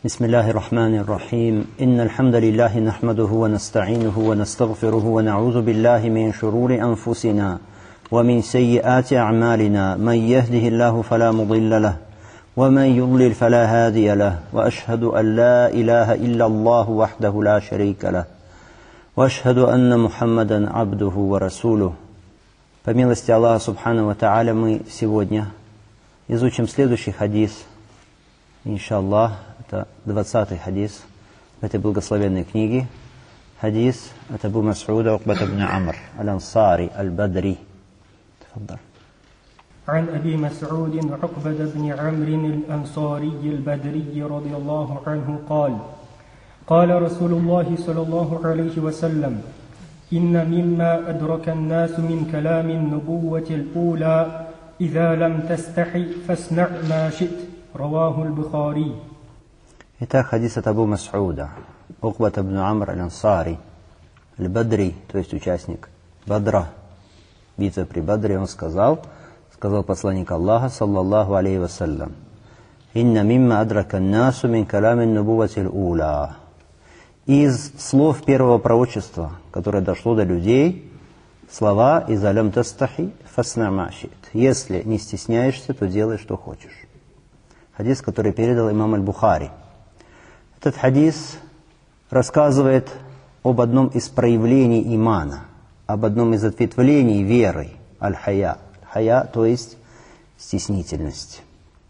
بسم الله الرحمن الرحيم إن الحمد لله نحمده ونستعينه ونستغفره ونعوذ بالله من شرور أنفسنا ومن سيئات أعمالنا من يهده الله فلا مضل له ومن يضلل فلا هادي له وأشهد أن لا إله إلا الله وحده لا شريك له وأشهد أن محمدا عبده ورسوله. По милости Аллаха Субхану ва Тааля мы сегодня изучим следующий хадис, иншаллах. Это 20-й хадис в этой благословенной книге. Хадис от Абу Мас'уда Укбата ибн Амр аль-Ансари аль-Бадри. تفضل. عن أبي مسعود عقبة بن عمرو الأنصاري البدري رضي الله عنه قال: قال رسول الله صلى الله عليه وسلم: إن مما أدرك الناس من كلام النبوة الأولى إذا لم تستحي فاصنع ما شئت. رواه البخاري. Итак, хадис от Абу Мас'уда Укбат ибн Амр аль-Ансари аль-Бадри, то есть участник Бадра, битвы при Бадре, он сказал посланник Аллаха, саллаллаху алейхи вассалям: «Инна мимма адрака насу мин калямин нубуватил ула». Из слов первого пророчества, которое дошло до людей, слова «Иза лям тастахи фасна ма шит». Если не стесняешься, то делай, что хочешь. Хадис, который передал имам аль-Бухари. Этот хадис рассказывает об одном из проявлений имана, об одном из ответвлений веры, аль-хая. Хая, то есть стеснительность.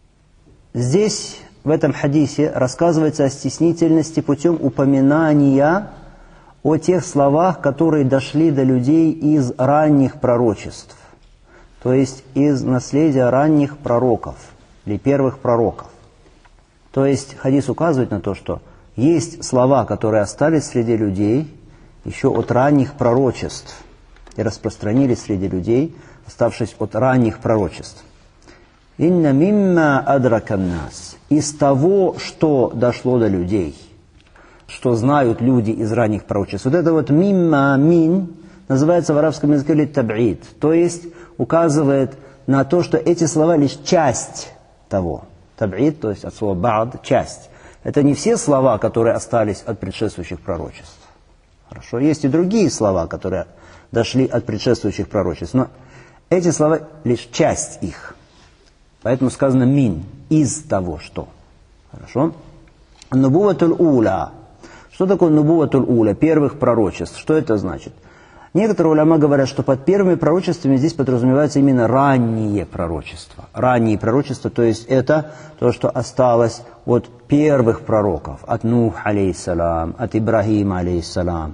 Здесь, в этом хадисе, рассказывается о стеснительности путем упоминания о тех словах, которые дошли до людей из ранних пророчеств, то есть из наследия ранних пророков или первых пророков. То есть хадис указывает на то, что есть слова, которые остались среди людей еще от ранних пророчеств и распространились среди людей, оставшись от ранних пророчеств. «Инна мимма адракан нас». Из того, что дошло до людей, что знают люди из ранних пророчеств. Вот это вот «мимма мин» называется в арабском языке таб'ид, то есть указывает на то, что эти слова лишь часть того. Таб'ид, то есть от слова ба'д, часть. Это не все слова, которые остались от предшествующих пророчеств. Хорошо, есть и другие слова, которые дошли от предшествующих пророчеств, но эти слова лишь часть их. Поэтому сказано мин, из того, что. Хорошо? Нубуватуль уля. Что такое нубуватуль уля, первых пророчеств? Что это значит? Некоторые уляма говорят, что под первыми пророчествами здесь подразумеваются именно ранние пророчества. Ранние пророчества, то есть это то, что осталось от первых пророков, от Нух, алейхиссалам, от Ибрахима, алейхиссалам,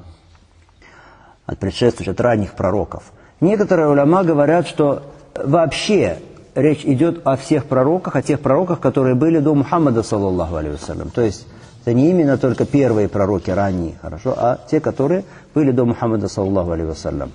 от предшествующих, от ранних пророков. Некоторые уляма говорят, что вообще речь идет о всех пророках, о тех пророках, которые были до Мухаммада, саллаллаху алейхи вассалям. То есть это не именно только первые пророки ранние, хорошо, а те, которые были до Мухаммада, саллаллаху алейхи вассалям.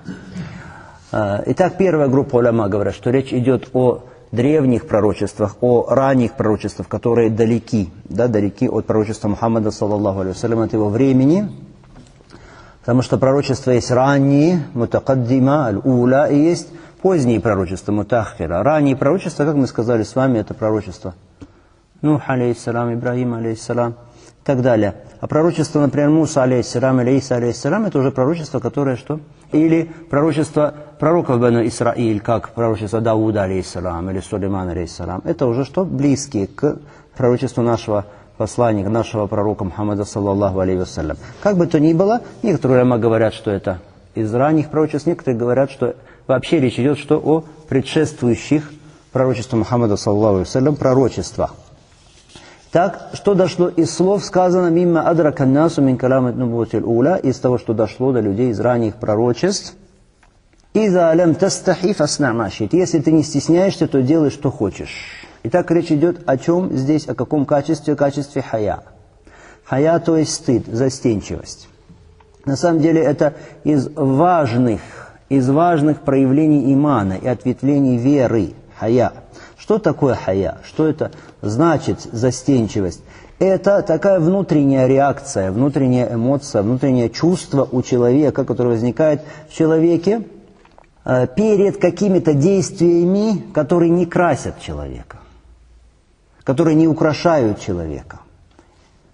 Итак, первая группа уляма говорит, что речь идет о древних пророчествах, о ранних пророчествах, которые далеки от пророчества Мухаммада, саллаллаху алейхи вассалям, от его времени. Потому что пророчества есть ранние, мутакаддима, аль-уля, и есть поздние пророчества, мутаххира. Ранние пророчества, как мы сказали с вами, это пророчество Нух, алейхиссалам, Ибрахим, алейхиссалам, и так далее. А пророчество, например, Муса, алейхиссалам, или Иса, алейхиссалам, это уже пророчество, которое что? Или пророчество пророков Бану Исраиль, как пророчество Дауда, алейхиссалам, или Сулеймана, алейхиссалам. Это уже что? Близкие к пророчеству нашего посланника, нашего пророка Мухаммада, саллаллаху алейхи вассалям. Как бы то ни было, некоторые уляма говорят, что это из ранних пророчеств, некоторые говорят, что вообще речь идет что о предшествующих пророчеству Мухаммада, саллаллаху алейхи вассалям, пророчествах. Так, что дошло из слов, сказано «Мимма адрака насу мин калямит нубуватил уля», из того, что дошло до людей из ранних пророчеств. «Иза лям тастахи фасна ма шит». Если ты не стесняешься, то делай, что хочешь. Итак, речь идет о чем здесь, о каком качестве? О качестве хая. Хая, то есть стыд, застенчивость. На самом деле это из важных проявлений имана и ответвлений веры. Хая. Что такое хая? Что это значит застенчивость? Это такая внутренняя реакция, внутренняя эмоция, внутреннее чувство у человека, которое возникает в человеке перед какими-то действиями, которые не красят человека, которые не украшают человека.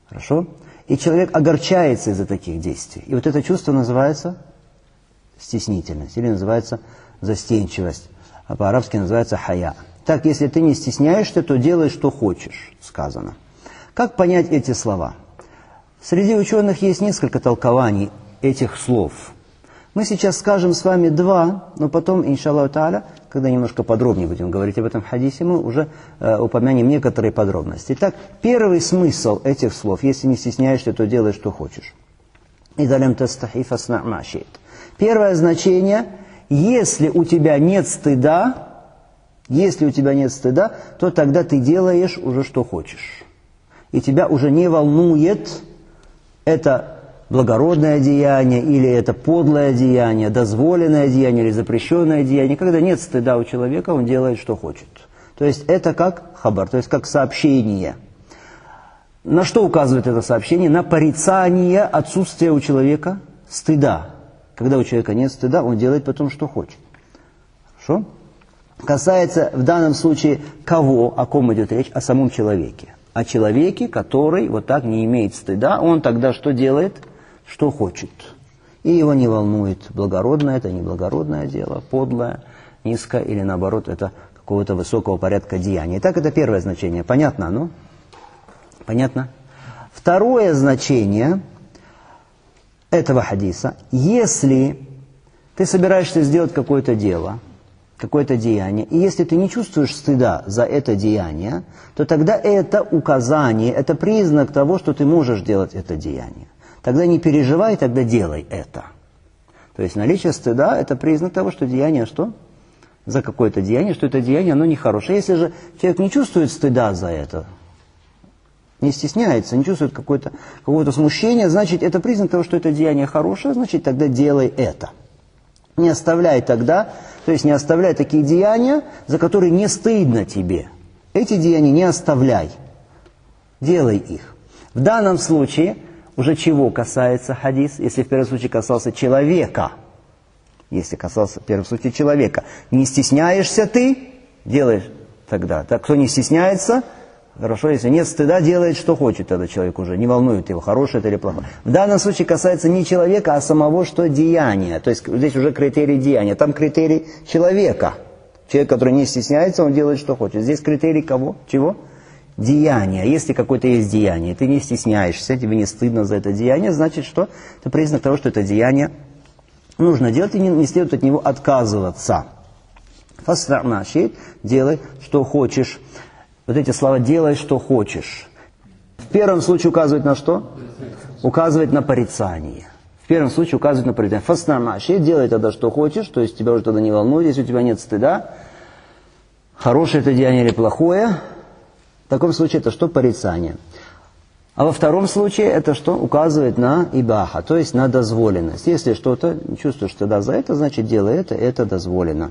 Хорошо? И человек огорчается из-за таких действий. И вот это чувство называется стеснительность, или называется застенчивость, а по-арабски называется хая. Так, если ты не стесняешься, то делай, что хочешь, сказано. Как понять эти слова? Среди ученых есть несколько толкований этих слов. Мы сейчас скажем с вами два, но потом, иншаллаху тааля, когда немножко подробнее будем говорить об этом хадисе, мы уже упомянем некоторые подробности. Итак, первый смысл этих слов: если не стесняешься, то делай, что хочешь. Первое значение: если у тебя нет стыда, то тогда ты делаешь уже, что хочешь. И тебя уже не волнует это благородное деяние, или это подлое деяние, дозволенное деяние или запрещенное деяние. Когда нет стыда у человека, он делает, что хочет. То есть это как хабар, то есть как сообщение. На что указывает это сообщение? На порицание отсутствия у человека стыда. Когда у человека нет стыда, он делает потом, что хочет. Хорошо? Касается в данном случае кого, о ком идет речь? О самом человеке. О человеке, который вот так не имеет стыда, он тогда что делает? Что хочет. И его не волнует, благородное это, неблагородное дело, подлое, низкое или наоборот, это какого-то высокого порядка деяния. Итак, это первое значение. Понятно оно? Понятно? Второе значение этого хадиса: если ты собираешься сделать какое-то дело, какое-то деяние, и если ты не чувствуешь стыда за это деяние, то тогда это указание, это признак того, что ты можешь делать это деяние. Тогда не переживай, тогда делай это. То есть наличие стыда – это признак того, что деяние что? За какое-то деяние, что это деяние, оно нехорошее. Если же человек не чувствует стыда за это, не стесняется, не чувствует какого-то смущения, значит, это признак того, что это деяние хорошее, значит, тогда делай это. Не оставляй тогда, то есть не оставляй такие деяния, за которые не стыдно тебе. Эти деяния не оставляй, делай их. В данном случае уже чего касается хадис? Если в первом случае касался человека, не стесняешься ты, делаешь тогда. Так, кто не стесняется, хорошо, если нет стыда, делает, что хочет тогда человек уже, не волнует его, хорошее это или плохое. В данном случае касается не человека, а самого что деяния. То есть здесь уже критерий деяния, там критерий человека. Человек, который не стесняется, он делает, что хочет. Здесь критерий кого? Чего? Деяние. Если какое-то есть деяние, ты не стесняешься, тебе не стыдно за это деяние, значит, что это признак того, что это деяние нужно делать, и не следует от него отказываться. Делай, что хочешь. Вот эти слова «делай, что хочешь». В первом случае указывает на что? Указывает на порицание. В первом случае указывает на порицание. Делай тогда, что хочешь, то есть тебя уже тогда не волнует, если у тебя нет стыда. Хорошее это деяние или плохое. В таком случае это что? Порицание. А во втором случае это что? Указывает на ибаха, то есть на дозволенность. Если что-то не чувствуешь стыда за это, значит делай это дозволено.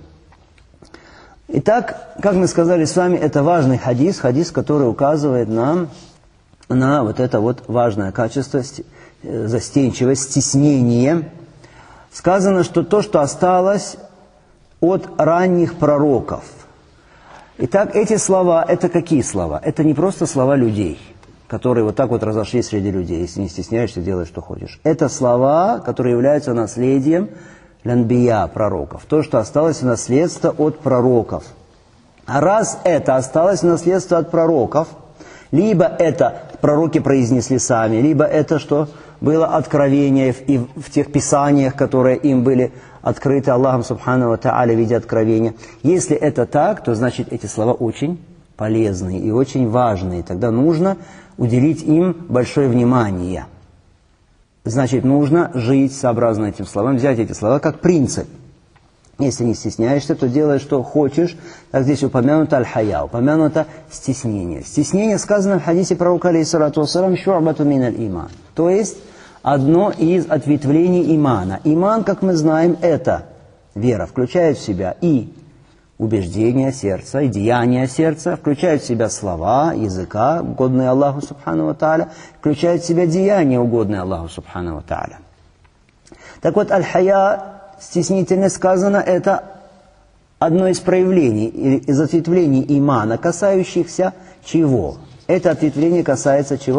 Итак, как мы сказали с вами, это важный хадис, который указывает нам на вот это вот важное качество, застенчивость, стеснение. Сказано, что то, что осталось от ранних пророков. Итак, эти слова, это какие слова? Это не просто слова людей, которые вот так вот разошлись среди людей. Если не стесняешься, делай, что хочешь. Это слова, которые являются наследием ланбия, пророков. То, что осталось в наследство от пророков. А раз это осталось в наследство от пророков, либо это пророки произнесли сами, либо это что? Было откровение в тех писаниях, которые им были открыты Аллахом Субхану ва Тааля в виде откровения. Если это так, то значит эти слова очень полезные и очень важные. Тогда нужно уделить им большое внимание. Значит, нужно жить сообразно этим словам, взять эти слова как принцип. Если не стесняешься, то делай, что хочешь. Так здесь упомянуто аль-хая, упомянуто стеснение. Стеснение сказано в хадисе пророка, алейхиссалату вассалам, шу'бату миналь иман. То есть одно из ответвлений имана. Иман, как мы знаем, это вера, включает в себя и убеждения сердца, и деяния сердца, включает в себя слова, языка, угодные Аллаху Субхану ва Тааля, включает в себя деяния, угодные Аллаху Субхану ва Тааля. Так вот, аль-хая, стеснительность, сказано, это одно из проявлений, из ответвлений имана, касающихся чего? Это ответвление касается чего?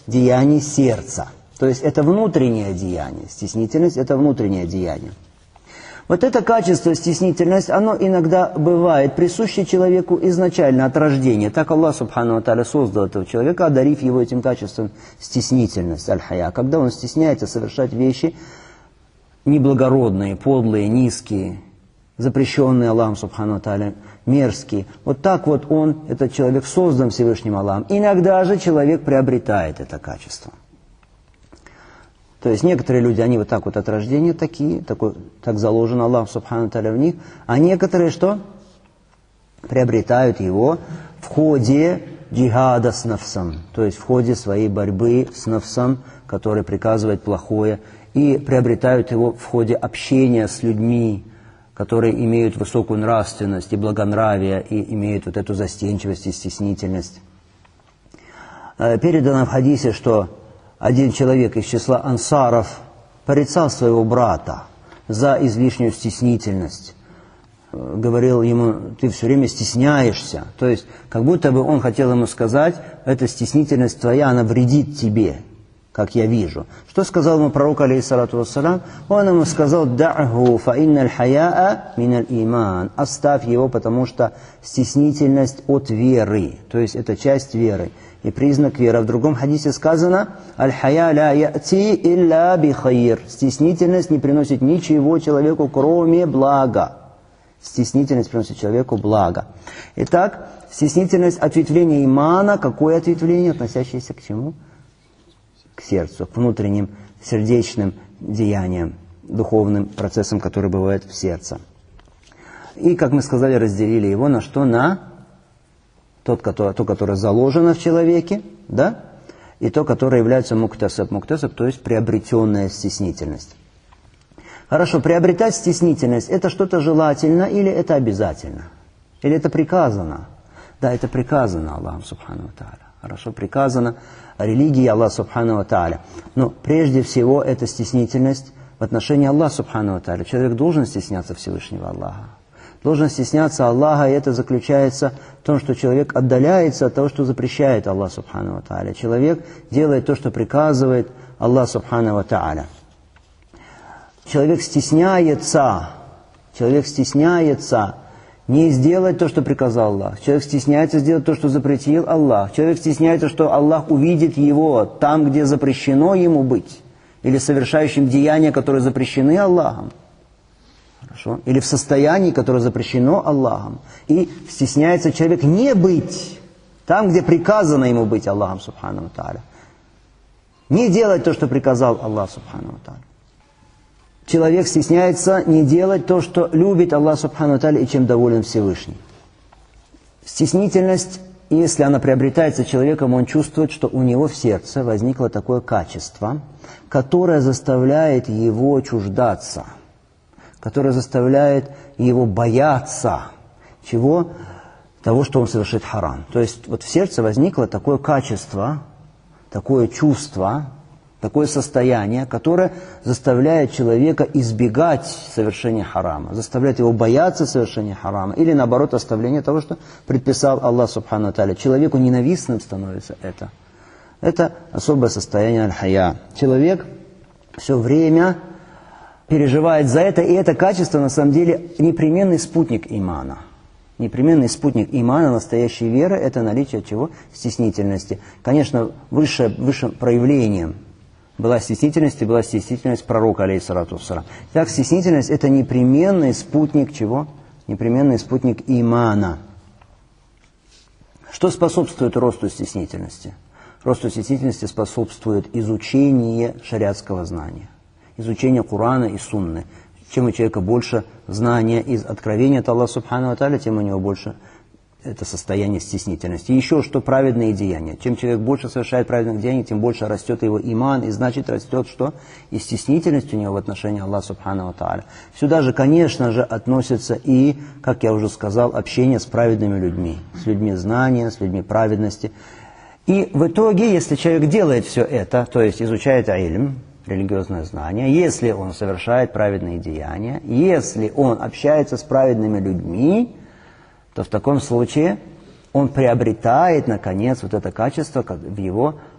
деяний сердца. То есть это внутреннее деяние. Стеснительность – это внутреннее деяние. Вот это качество, стеснительность, оно иногда бывает присуще человеку изначально, от рождения. Так Аллах Субхану ва Тааля создал этого человека, одарив его этим качеством стеснительность, аль-хая. Когда он стесняется совершать вещи неблагородные, подлые, низкие, запрещенные Аллахом Субхану ва Тааля, мерзкие. Вот так вот он, этот человек, создан Всевышним Аллахом. Иногда же человек приобретает это качество. То есть некоторые люди, они вот так вот от рождения такие, так заложено Аллах Субхану ва Тааля в них, а некоторые что? Приобретают его в ходе джихада с нафсом, то есть в ходе своей борьбы с нафсом, который приказывает плохое, и приобретают его в ходе общения с людьми, которые имеют высокую нравственность и благонравие, и имеют вот эту застенчивость и стеснительность. Передано в хадисе, что один человек из числа ансаров порицал своего брата за излишнюю стеснительность. Говорил ему: ты все время стесняешься. То есть, как будто бы он хотел ему сказать: эта стеснительность твоя, она вредит тебе, как я вижу. Что сказал ему пророк, алейхиссалату вассалям? Он ему сказал: «Дa'ху, фа инналь хаяа миналь иман». Оставь его, потому что стеснительность от веры. То есть, это часть веры и признак веры. В другом хадисе сказано: «Аль-хая ля я'ти илля би хайр». Стеснительность не приносит ничего человеку, кроме блага. Стеснительность приносит человеку благо. Итак, стеснительность — ответвление имана. Какое ответвление? Относящееся к чему? К сердцу, к внутренним сердечным деяниям, духовным процессам, которые бывают в сердце. И, как мы сказали, разделили его на что? На то, которое заложено в человеке, да? И то, которое является муктасаб. Муктасаб, то есть приобретенная стеснительность. Хорошо, приобретать стеснительность — это что-то желательно или это обязательно? Или это приказано? Да, это приказано Аллахом Субхану ва Тааля. Хорошо, приказано религии Аллаха Субхану ва Тааля. Но прежде всего это стеснительность в отношении Аллаха Субхану ва Тааля. Человек должен стесняться Всевышнего Аллаха. Должен стесняться Аллаха, и это заключается в том, что человек отдаляется от того, что запрещает Аллах Субхану ва Тааля. Человек делает то, что приказывает Аллах Субхану ва Тааля. Человек стесняется не сделать то, что приказал Аллах. Человек стесняется сделать то, что запретил Аллах. Человек стесняется, что Аллах увидит его там, где запрещено ему быть, или совершающим деяния, которые запрещены Аллахом. Хорошо? Или в состоянии, которое запрещено Аллахом. И стесняется человек не быть там, где приказано ему быть Аллахом Субхану ва Тааля. Не делать то, что приказал Аллах Субхану ва Тааля. Человек стесняется не делать то, что любит Аллах Субхану ва Тааля и чем доволен Всевышний. Стеснительность, если она приобретается человеком, он чувствует, что у него в сердце возникло такое качество, которое заставляет его чуждаться, которое заставляет его бояться. Чего? Того, что он совершит харам. То есть вот в сердце возникло такое качество, такое чувство, такое состояние, которое заставляет человека избегать совершения харама, заставляет его бояться совершения харама, или наоборот оставления того, что предписал Аллах Субхану ва Тааля. Человеку ненавистным становится это. Это особое состояние аль-хая. Человек все время переживает за это, и это качество на самом деле непременный спутник имана. Непременный спутник имана, настоящей веры, это наличие чего? Стеснительности. Конечно, высшим проявлением была стеснительность пророка, алейхиссалату вассалям. Так, стеснительность — это непременный спутник чего? Непременный спутник имана. Что способствует росту стеснительности? Росту стеснительности способствует изучение шариатского знания, изучение Корана и Сунны. Чем у человека больше знания из откровения от Аллаха Субхану ва Тааля, тем у него больше это состояние стеснительности. И еще что? Праведные деяния. Чем человек больше совершает праведных деяний, тем больше растет его иман, и значит растет что? И стеснительность у него в отношении Аллаха Субхану ва Тааля. Сюда же, конечно же, относится и, как я уже сказал, общение с праведными людьми, с людьми знания, с людьми праведности. И в итоге, если человек делает все это, то есть изучает ильм, религиозное знание, если он совершает праведные деяния, если он общается с праведными людьми, то в таком случае он приобретает, наконец, вот это качество в его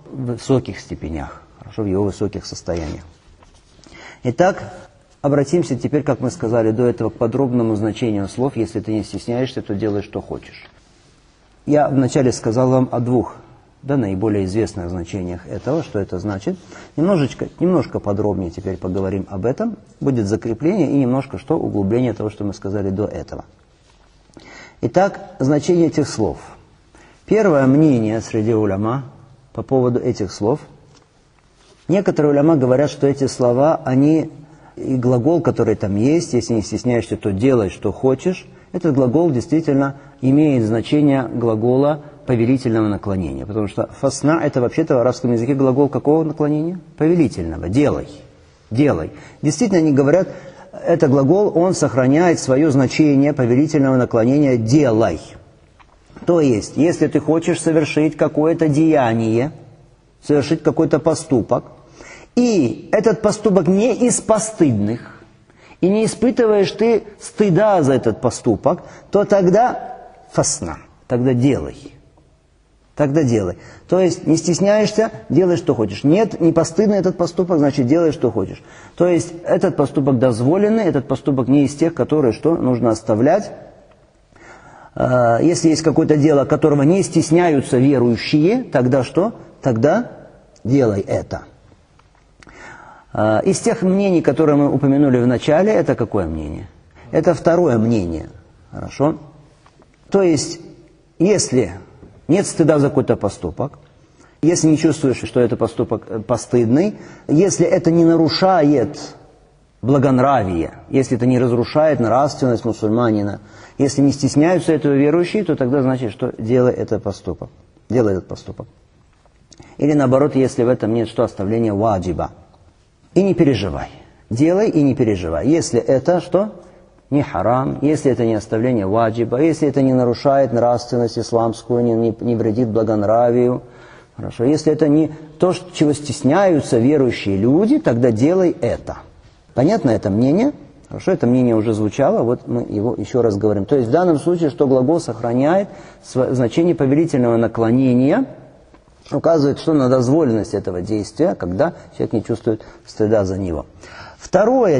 высоких степенях, хорошо, в его высоких состояниях. Итак, обратимся теперь, как мы сказали до этого, к подробному значению слов. Если ты не стесняешься, то делай, что хочешь. Я вначале сказал вам о двух наиболее известных значениях этого, что это значит. Немножко подробнее теперь поговорим об этом. Будет закрепление и немножко углубление того, что мы сказали до этого. Итак, значение этих слов. Первое мнение среди уляма по поводу этих слов. Некоторые уляма говорят, что эти слова, они, и глагол, который там есть, если не стесняешься, то делай, что хочешь, этот глагол действительно имеет значение глагола повелительного наклонения. Потому что фасна — это вообще-то в арабском языке глагол какого наклонения? Повелительного. Делай. Делай. Действительно, они говорят, это глагол, он сохраняет свое значение повелительного наклонения «делай». То есть, если ты хочешь совершить какое-то деяние, совершить какой-то поступок, и этот поступок не из постыдных, и не испытываешь ты стыда за этот поступок, то тогда фасна, тогда делай. Тогда делай. То есть не стесняешься, делай, что хочешь. Нет, не постыдный этот поступок, значит, делай, что хочешь. То есть этот поступок дозволенный, этот поступок не из тех, которые нужно оставлять. Если есть какое-то дело, которого не стесняются верующие, тогда что? Тогда делай это. Из тех мнений, которые мы упомянули в начале, это какое мнение? Это второе мнение. Хорошо? То есть, если нет стыда за какой-то поступок, если не чувствуешь, что это поступок постыдный, если это не нарушает благонравие, если это не разрушает нравственность мусульманина, если не стесняются этого верующие, то тогда значит, что делай этот поступок. Делай этот поступок. Или наоборот, если в этом нет оставления ваджиба. И не переживай. Делай и не переживай. Если это не харам, если это не оставление ваджиба, если это не нарушает нравственность исламскую, не вредит благонравию, хорошо. Если это не то, чего стесняются верующие люди, тогда делай это. Понятно это мнение? Хорошо, это мнение уже звучало, вот мы его еще раз говорим. То есть в данном случае, что глагол сохраняет значение повелительного наклонения, указывает, что на дозволенность этого действия, когда человек не чувствует стыда за него. Второе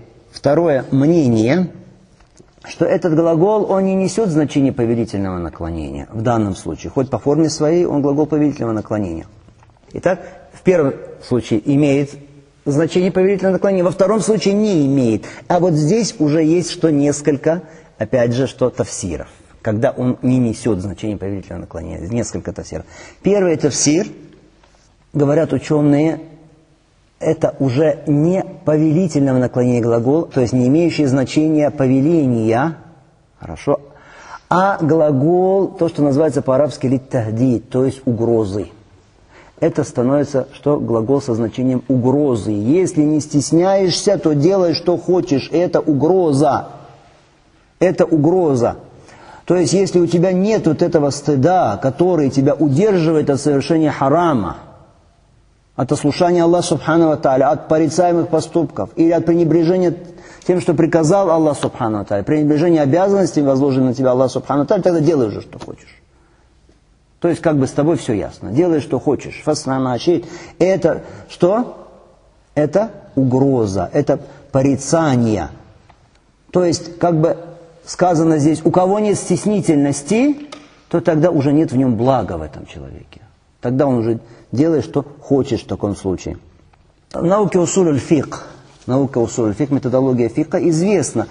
мнение, что этот глагол, он не несет значение повелительного наклонения в данном случае. Хоть по форме своей он глагол повелительного наклонения. Итак, в первом случае имеет значение повелительного наклонения, во втором случае не имеет. А вот здесь уже есть несколько, опять же, тафсиров. Когда он не несет значение повелительного наклонения. Несколько тафсиров. Первый тафсир, говорят ученые, это уже не повелительного наклонения глагол, то есть не имеющий значения повеления, хорошо, а глагол, то, что называется по-арабски литтахдид, то есть угрозы. Это становится, глагол со значением угрозы. Если не стесняешься, то делай, что хочешь. Это угроза. Это угроза. То есть, если у тебя нет этого стыда, который тебя удерживает от совершения харама, от ослушания Аллаха Субхану ва Тааля, от порицаемых поступков, или от пренебрежения тем, что приказал Аллах Субхану ва Тааля, пренебрежения обязанностей, возложенных на тебя Аллах Субхану ва Тааля, тогда делай уже, что хочешь. То есть, с тобой все ясно. Делай, что хочешь. Фасна-машит. Это что? Это угроза, это порицание. То есть, сказано здесь, у кого нет стеснительности, то тогда уже нет в нем блага в этом человеке. Тогда он уже делает, что хочешь в таком случае. В науке усуль аль-фикх, методология фикха, известна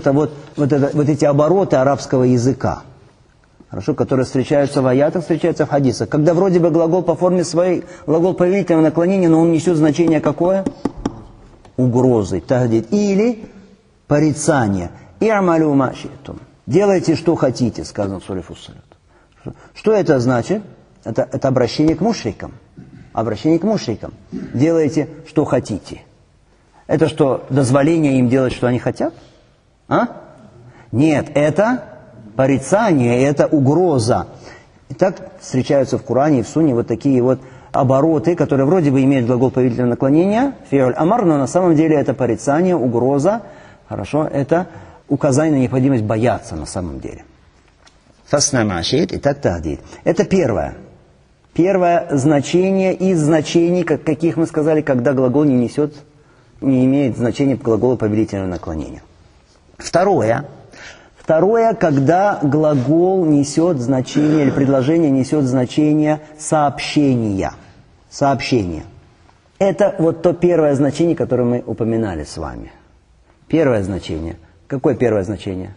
эти обороты арабского языка, хорошо, которые встречаются в аятах, встречаются в хадисах. Когда вроде бы глагол по форме своей, глагол повелительного наклонения, но он несет значение какое? Угрозы, тахдид, или порицание. «И'малю ма ши'тум». Делайте, что хотите, сказано в суре Фуссилат. Что это значит? Это обращение к мушрикам. Обращение к мушрикам. Делайте, что хотите. Это что, дозволение им делать, что они хотят? Нет, это порицание, это угроза. Итак, встречаются в Коране и в Сунне такие обороты, которые вроде бы имеют глагол повелительного наклонения, фи'уль амар, но на самом деле это порицание, угроза, хорошо, это указание на необходимость бояться на самом деле. Фасна машит и так тахдид. Это первое Первое значение из значений, каких мы сказали, когда глагол не имеет значения глагола повелительного наклонения. Второе, когда глагол несет значение, или предложение несет значение сообщения. Сообщение. Это вот то первое значение, которое мы упоминали с вами. Первое значение. Какое первое значение?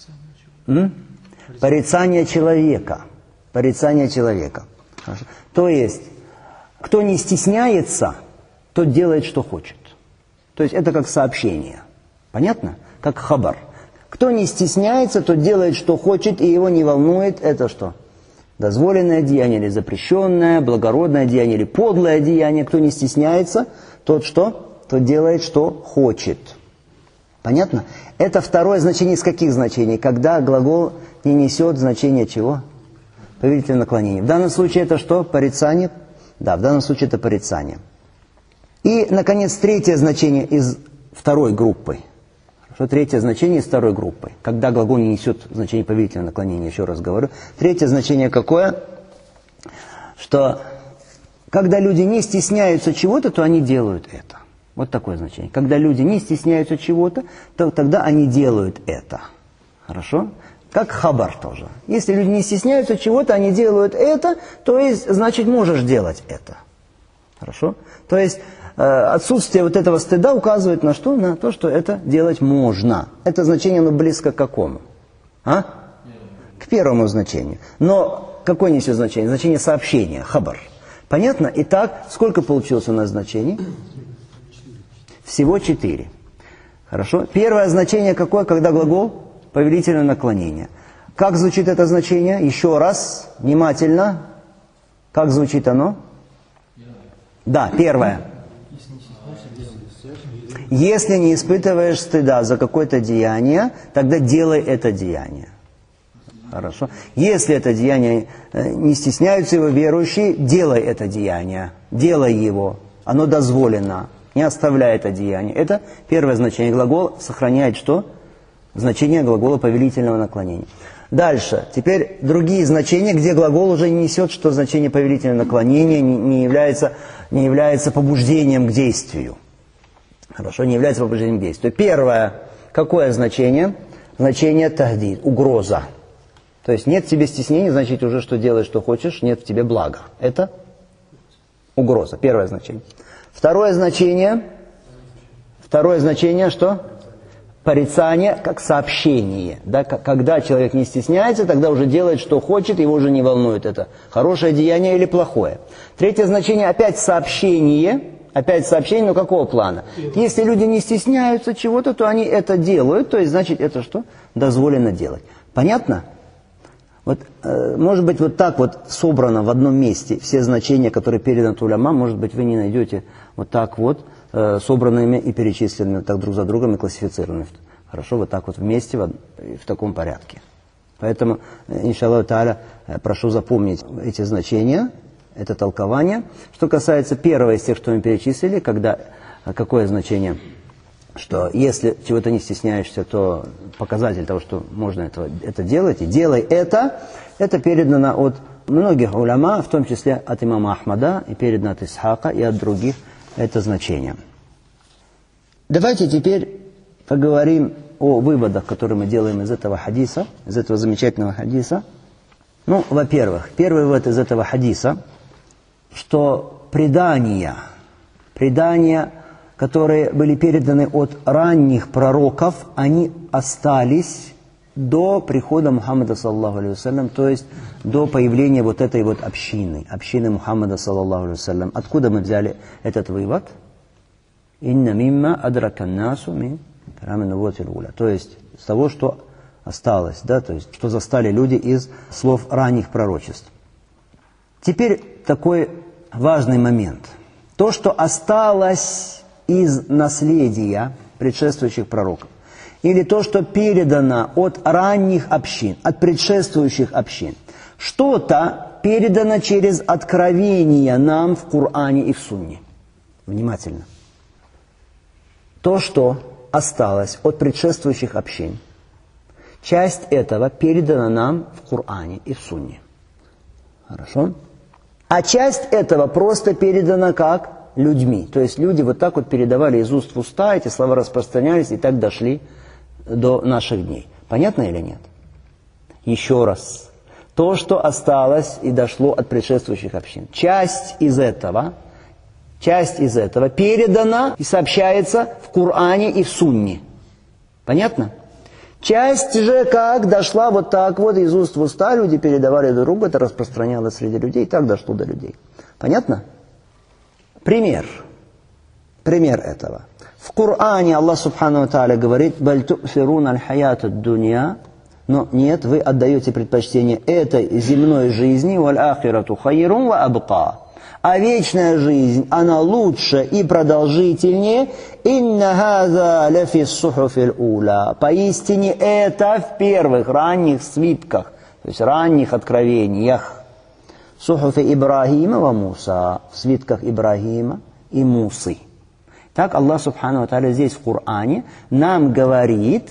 Порицание человека. Порицание человека. Хорошо. То есть, кто не стесняется, тот делает, что хочет. То есть, это как сообщение. Понятно? Как хабар. Кто не стесняется, тот делает, что хочет, и его не волнует, это что? Дозволенное деяние или запрещенное, благородное деяние или подлое деяние. Кто не стесняется, тот что? Тот делает, что хочет. Понятно? Это второе значение из каких значений? Когда глагол не несет значения чего? Повелительное наклонение. В данном случае это что? Порицание? Да, в данном случае это порицание. И, наконец, третье значение из второй группы. Третье значение из второй группы. Когда глагол не несет значение повелительного наклонения, еще раз говорю. Третье значение какое? Что когда люди не стесняются чего-то, то они делают это. Вот такое значение. Когда люди не стесняются чего-то, то тогда они делают это. Хорошо? Как хабар тоже. Если люди не стесняются чего-то, они делают это, то есть, значит, можешь делать это. Хорошо? То есть, отсутствие вот этого стыда указывает на что? На то, что это делать можно. Это значение, оно близко к какому? К первому значению. Но какое несет значение? Значение сообщения, хабар. Понятно? Итак, сколько получилось у нас значений? Всего 4. Хорошо? Первое значение какое, когда глагол? Повелительное наклонение. Как звучит это значение? Еще раз, внимательно. Как звучит оно? Да, первое. Если не испытываешь стыда за какое-то деяние, тогда делай это деяние. Хорошо. Если это деяние не стесняются его верующие, делай это деяние. Делай его. Оно дозволено. Не оставляй это деяние. Это первое значение. Глагол сохраняет что? Значение глагола повелительного наклонения. Дальше. Теперь другие значения, где глагол уже не несет, что значение повелительного наклонения не является побуждением к действию. Хорошо, не является побуждением к действию. Первое. Какое значение? Значение тахдид, угроза. То есть нет в тебе стеснения, значит уже что делаешь, что хочешь, нет в тебе блага. Это угроза. Первое значение. Второе значение что? Порицание как сообщение. Да? Когда человек не стесняется, тогда уже делает, что хочет, его уже не волнует это хорошее деяние или плохое. Третье значение опять сообщение. Опять сообщение, но какого плана? Если люди не стесняются чего-то, то они это делают, то есть значит это что? Дозволено делать. Понятно? Вот, может быть, вот так вот собрано в одном месте все значения, которые переданы уляма, может быть, вы не найдете вот так вот собранными и перечисленными так друг за другом и классифицированными. Хорошо, вот так вот вместе, в таком порядке. Поэтому, иншаллаху тааля, прошу запомнить эти значения, это толкование. Что касается первого из тех, что мы перечислили, когда какое значение? Что если чего-то не стесняешься, то показатель того, что можно это делать, и делай это передано от многих уляма, в том числе от имама Ахмада, и передано от Исхака, и от других это значение. Давайте теперь поговорим о выводах, которые мы делаем из этого хадиса, из этого замечательного хадиса. Ну, во-первых, первый вывод из этого хадиса, что предания, которые были переданы от ранних пророков, они остались до прихода Мухаммада, саллаллаху алейхи вассалям, то есть до появления вот этой вот общины Мухаммада, саллаллаху алейхи вассалям. Откуда мы взяли этот вывод? «Инна мимма адракан насу мин карами нубувватил уля». То есть с того, что осталось, да, то есть что застали люди из слов ранних пророчеств. Теперь такой важный момент. То, что осталось из наследия предшествующих пророков, или то, что передано от ранних общин, от предшествующих общин, что-то передано через откровение нам в Коране и в Сунне. Внимательно. То, что осталось от предшествующих общин, часть этого передана нам в Коране и в Сунне. Хорошо? А часть этого просто передана как людьми. То есть люди вот так вот передавали из уст в уста, эти слова распространялись и так дошли до наших дней. Понятно или нет? Еще раз. То, что осталось и дошло от предшествующих общин. Часть из этого передана и сообщается в Коране и в Сунне. Понятно? Часть же как дошла вот так вот из уст в уста, люди передавали друг другу, это распространялось среди людей, и так дошло до людей. Понятно? Пример этого. В Коране Аллах Субхану ва Тааля говорит: «Баль ту'фируна аль-хаята ад-дунья». Но нет, вы отдаете предпочтение этой земной жизни, «Валь ахирату хайрун ва абқа». А вечная жизнь, она лучше и продолжительнее. «Инна хаза ляфи ссухуфил уля». Поистине это в первых ранних свитках, то есть ранних откровениях. «Сухуфи Ибрахима ва Муса», в свитках Ибрахима и Мусы. Так Аллах Субхану ва Тааля здесь в Коране нам говорит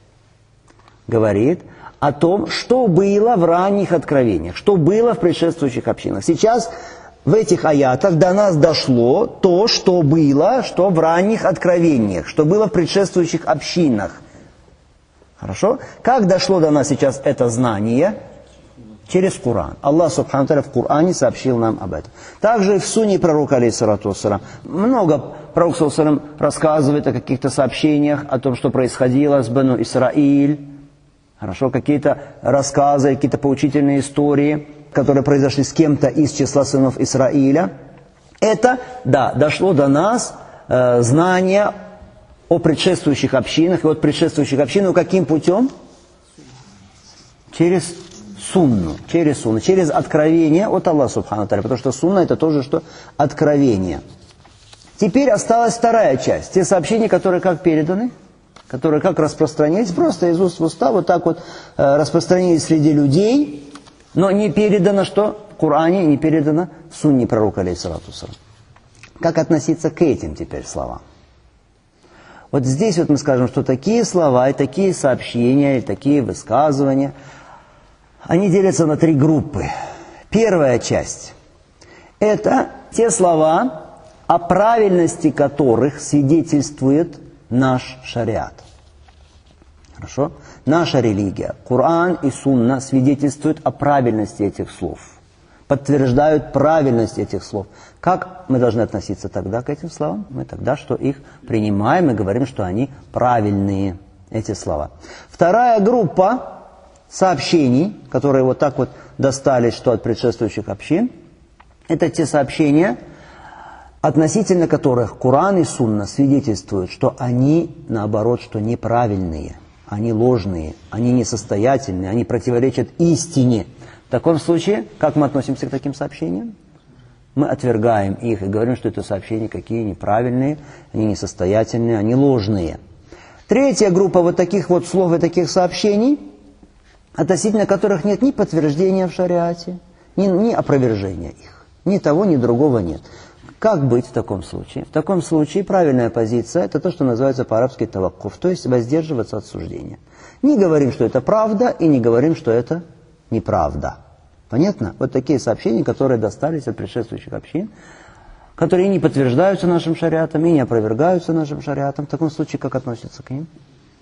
о том, что было в ранних откровениях, что было в предшествующих общинах. Сейчас в этих аятах до нас дошло то, что было, что в ранних откровениях, что было в предшествующих общинах. Хорошо? Как дошло до нас сейчас это знание? Через Коран. Аллах Субхану ва Тааля в Коране сообщил нам об этом. Также и в Сунне пророка, алейхиссалату вассалам, много пророк саллаллаху алейхи ва саллям рассказывает о каких-то сообщениях, о том, что происходило с Бану Исраиль. Хорошо? Какие-то рассказы, какие-то поучительные истории, которые произошли с кем-то из числа сынов Исраиля. Это, да, дошло до нас знание о предшествующих общинах. И от предшествующих общин, каким путем? Через сунну, через откровение от Аллаха Субхану ва Тааля. Потому что сунна это тоже что? Откровение. Теперь осталась вторая часть. Те сообщения, которые как переданы, которые как распространились, просто из уст в уста, вот так вот распространились среди людей, но не передано что? В Коране, не передано в Сунне пророка, алейхиссалату вассалам. Как относиться к этим теперь словам? Вот здесь вот мы скажем, что такие слова и такие сообщения, и такие высказывания, они делятся на три группы. Первая часть – это те слова, о правильности которых свидетельствует наш шариат. Хорошо? Наша религия, Коран и Сунна свидетельствуют о правильности этих слов, подтверждают правильность этих слов. Как мы должны относиться тогда к этим словам? Мы тогда, что их принимаем и говорим, что они правильные, эти слова. Вторая группа сообщений, которые вот так вот достались, что от предшествующих общин, это те сообщения, относительно которых Коран и Сунна свидетельствуют, что они, наоборот, что неправильные, они ложные, они несостоятельные, они противоречат истине. В таком случае, как мы относимся к таким сообщениям? Мы отвергаем их и говорим, что это сообщения какие неправильные, они несостоятельные, они ложные. Третья группа вот таких вот слов и таких сообщений, относительно которых нет ни подтверждения в шариате, ни опровержения их. Ни того, ни другого нет. Как быть в таком случае? В таком случае правильная позиция – это то, что называется по-арабски таваккуф, то есть воздерживаться от суждения. Не говорим, что это правда, и не говорим, что это неправда. Понятно? Вот такие сообщения, которые достались от предшествующих общин, которые не подтверждаются нашим шариатом и не опровергаются нашим шариатом. В таком случае как относятся к ним?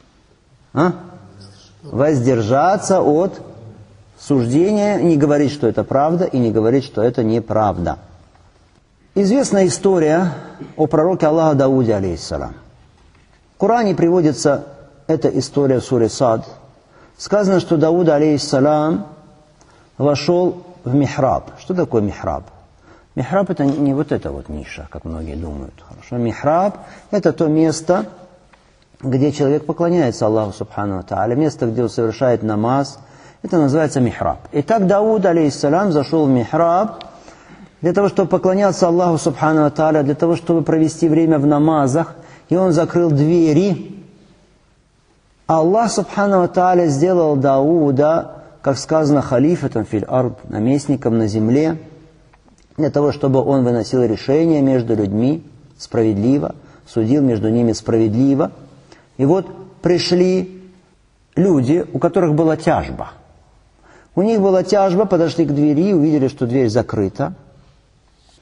Воздержаться от суждения, не говорить, что это правда, и не говорить, что это неправда. Известная история о пророке Аллаха Дауде, алейхиссалам. В Коране приводится эта история в суре Сад. Сказано, что Дауд, алейхиссалам, вошел в михраб. Что такое михраб? Михраб это не вот эта вот ниша, как многие думают. Хорошо? Михраб это то место, где человек поклоняется Аллаху Субхану ва Тааля, место, где он совершает намаз. Это называется михраб. Итак, Дауд, алейхиссалам, зашел в михраб для того, чтобы поклоняться Аллаху Субхану ва Тааля, для того, чтобы провести время в намазах. И он закрыл двери. Аллах Субхану ва Тааля сделал Дауда, как сказано, халифатом фил ард, наместником на земле, для того, чтобы он выносил решения между людьми справедливо, судил между ними справедливо. И вот пришли люди, у которых была тяжба. У них была тяжба, подошли к двери, увидели, что дверь закрыта.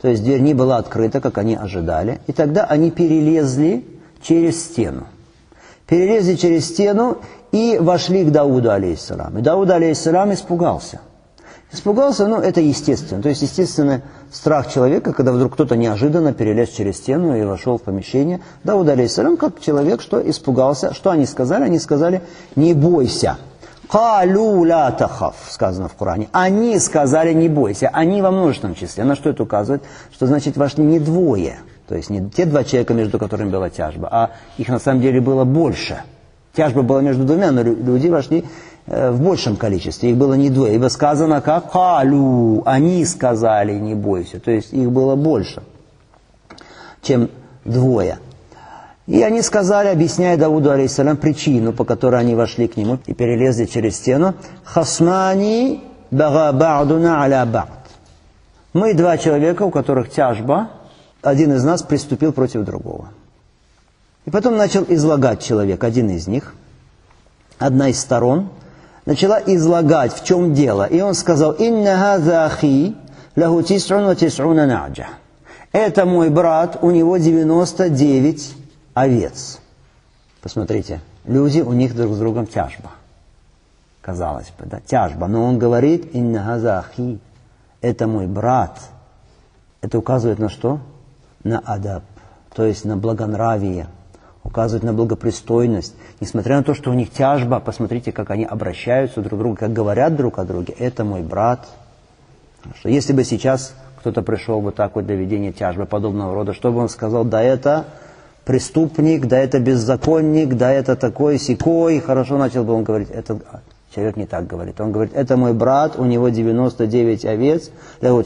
То есть дверь не была открыта, как они ожидали. И тогда они перелезли через стену. Перелезли через стену и вошли к Дауду, алейхиссалам. И Дауд, алейхиссалам, испугался. Испугался, это естественно. То есть, естественный страх человека, когда вдруг кто-то неожиданно перелез через стену и вошел в помещение. Дауд, алейхиссалам, как человек, что испугался. Что они сказали? Они сказали: не бойся. «Калу ла тахаф», сказано в Коране. Они сказали: не бойся. Они во множественном числе. На что это указывает? Что значит вошли не двое. То есть не те два человека, между которыми была тяжба, а их на самом деле было больше. Тяжба была между двумя, но люди вошли в большем количестве. Их было не двое. Ибо сказано как «калу», они сказали: не бойся. То есть их было больше, чем двое. И они сказали, объясняя Дауду, алейхиссалям, причину, по которой они вошли к нему и перелезли через стену: «Хасмани бага ба'дуна аля ба'д». Мы два человека, у которых тяжба, один из нас приступил против другого. И потом начал излагать человек, один из них, одна из сторон, начала излагать, в чем дело. И он сказал: «Инна хаза ахи лаху тис'ун ва тис'уна на'джа». Это мой брат, у него 99 овец. Посмотрите, люди, у них друг с другом тяжба. Казалось бы, да, тяжба. Но он говорит: «Инна хаза ахи». Это мой брат. Это указывает на что? На адаб, то есть на благонравие. Указывает на благопристойность. Несмотря на то, что у них тяжба, посмотрите, как они обращаются друг к другу, как говорят друг о друге. Это мой брат. Что если бы сейчас кто-то пришел вот так вот для ведения тяжбы подобного рода, что бы он сказал? Да это преступник, да это беззаконник, да это такой-сякой. Хорошо начал бы он говорить. Это человек не так говорит. Он говорит: это мой брат, у него 99 овец, а у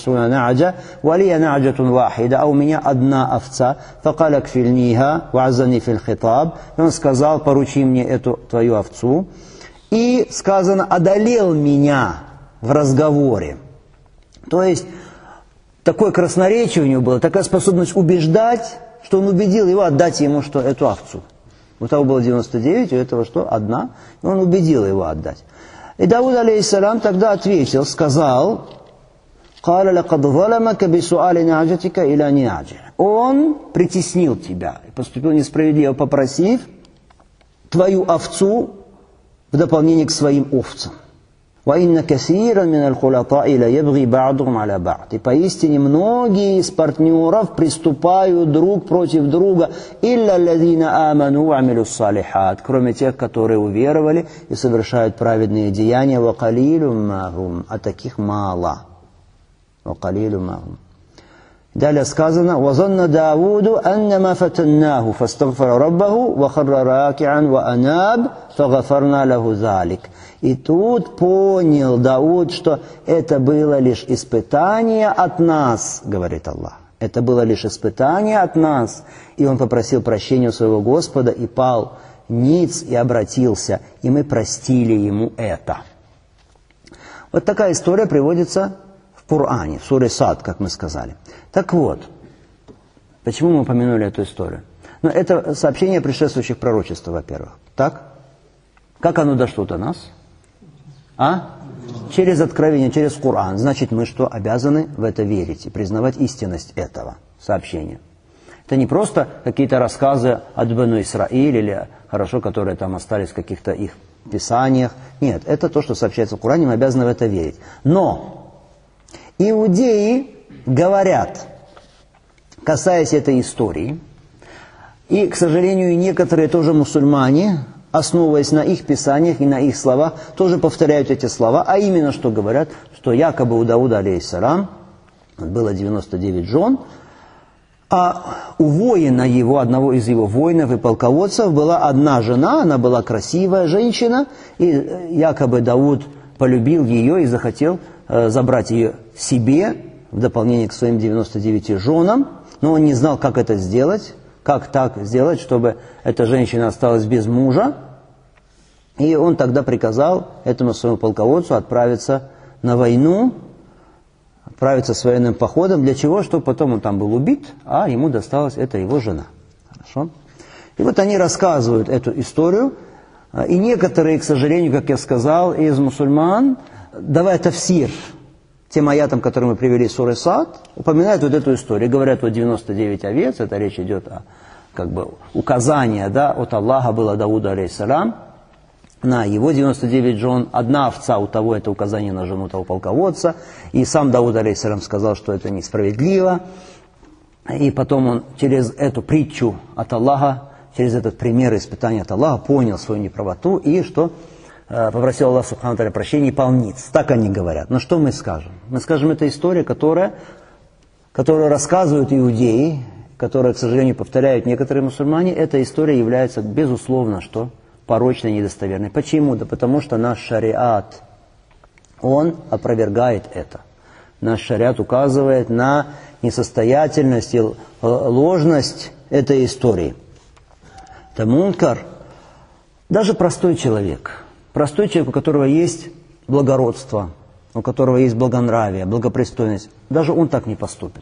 меня одна овца. И он сказал: поручи мне эту твою овцу. И сказано: одолел меня в разговоре. То есть такое красноречие у него было, такая способность убеждать, что он убедил его отдать ему что, эту овцу. У того было 99, у этого что? Одна. И он убедил его отдать. И Дауд, алейхиссалам, тогда ответил, сказал: он притеснил тебя и поступил несправедливо, попросив твою овцу в дополнение к своим овцам. И поистине многие из партнеров приступают друг против друга, кроме тех, которые уверовали и совершают праведные деяния, а таких мало. Далее сказано: وَظَنَّ دَاوُودُ أَنَّمَا فَتَنَّاهُ فَاسْتَغْفَرَ رَبَّهُ وَخَرَّ رَاكِعًا وَأَنَابَ فَغَفَرْنَا لَهُ ذَلِكَ. И тут понял Дауд, что это было лишь испытание от нас, говорит Аллах. Это было лишь испытание от нас. И он попросил прощения у своего Господа и пал ниц и обратился, и мы простили ему это. Вот такая история приводится в Коране, в суре Сад, как мы сказали. Так вот, почему мы упомянули эту историю? Ну, это сообщение предшествующих пророчеств, во-первых. Так? Как оно дошло до нас? Через откровение, через Коран. Значит, мы что, обязаны в это верить и признавать истинность этого сообщения. Это не просто какие-то рассказы от Бену Исраиль или, хорошо, которые там остались в каких-то их писаниях. Нет, это то, что сообщается в Коране, мы обязаны в это верить. Но иудеи говорят, касаясь этой истории, и, к сожалению, некоторые тоже мусульмане, основываясь на их писаниях и на их словах, тоже повторяют эти слова, а именно, что говорят, что якобы у Дауда, алейхиссалам, было 99 жен, а у воина его, одного из его воинов и полководцев, была одна жена, она была красивая женщина, и якобы Дауд полюбил ее и захотел забрать ее себе, в дополнение к своим 99 женам, но он не знал, как это сделать, как так сделать, чтобы эта женщина осталась без мужа. И он тогда приказал этому своему полководцу отправиться на войну, отправиться с военным походом. Для чего? Чтобы потом он там был убит, а ему досталась эта его жена. Хорошо? И вот они рассказывают эту историю. И некоторые, к сожалению, как я сказал, из мусульман, давая тафсир тем аятам, которые мы привели из суры Сад, упоминают вот эту историю. Говорят, вот 99 овец, это речь идет о как бы указание, да, от Аллаха было Дауду, алейхиссалям, на его 99 жен. Одна овца у того, это указание на жену того полководца. И сам Дауд, алейхиссалям, сказал, что это несправедливо. И потом он через эту притчу от Аллаха, через этот пример испытания от Аллаха понял свою неправоту и что попросил Аллаха субхану ва тааля прощения и полниц. Так они говорят. Но что мы скажем? Мы скажем, это история, которую рассказывают иудеи, которую, к сожалению, повторяют некоторые мусульмане. Эта история является, безусловно, что порочной, недостоверной. Почему? Да потому что наш шариат, он опровергает это. Наш шариат указывает на несостоятельность и ложность этой истории. Это мункар. Даже простой человек, у которого есть благородство, у которого есть благонравие, благопристойность, даже он так не поступит.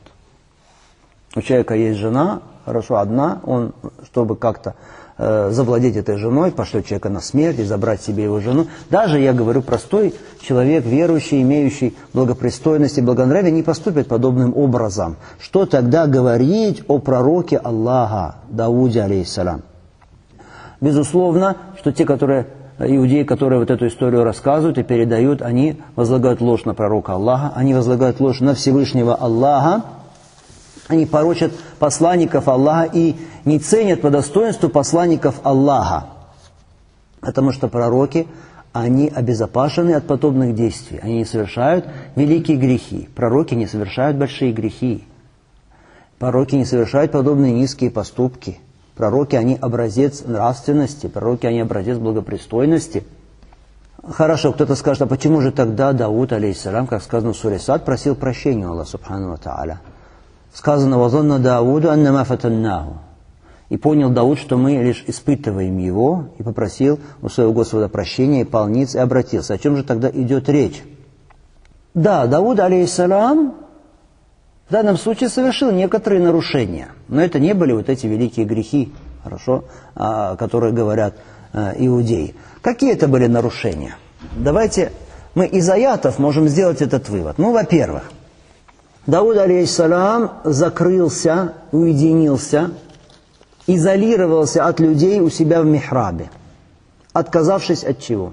У человека есть жена, хорошо, одна, он, чтобы как-то завладеть этой женой, пошлет человека на смерть и забрать себе его жену. Даже, я говорю, простой человек, верующий, имеющий благопристойность и благонравие, не поступит подобным образом. Что тогда говорить о пророке Аллаха, Дауде, алейхиссалям? Безусловно, что те, иудеи, которые вот эту историю рассказывают и передают, они возлагают ложь на пророка Аллаха, они возлагают ложь на Всевышнего Аллаха, они порочат посланников Аллаха и не ценят по достоинству посланников Аллаха. Потому что пророки, они обезопасены от подобных действий. Они не совершают великие грехи. Пророки не совершают большие грехи. Пророки не совершают подобные низкие поступки. Пророки, они образец нравственности. Пророки, они образец благопристойности. Хорошо, кто-то скажет, а почему же тогда Дауд, алейхиссалям, как сказано в суре Сад, просил прощения у Аллаха субхану ва тааля? Сказано, «Вазанна Дауду аннама фатаннаху». И понял Дауд, что мы лишь испытываем его, и попросил у своего Господа прощения и полниц, и обратился. О чем же тогда идет речь? Да, Дауд, алейхиссалям, в данном случае совершил некоторые нарушения. Но это не были вот эти великие грехи, хорошо, о которых говорят иудеи. Какие это были нарушения? Давайте мы из аятов можем сделать этот вывод. Ну, во-первых, Дауд, алейхиссалям, закрылся, уединился, изолировался от людей у себя в михрабе, отказавшись от чего?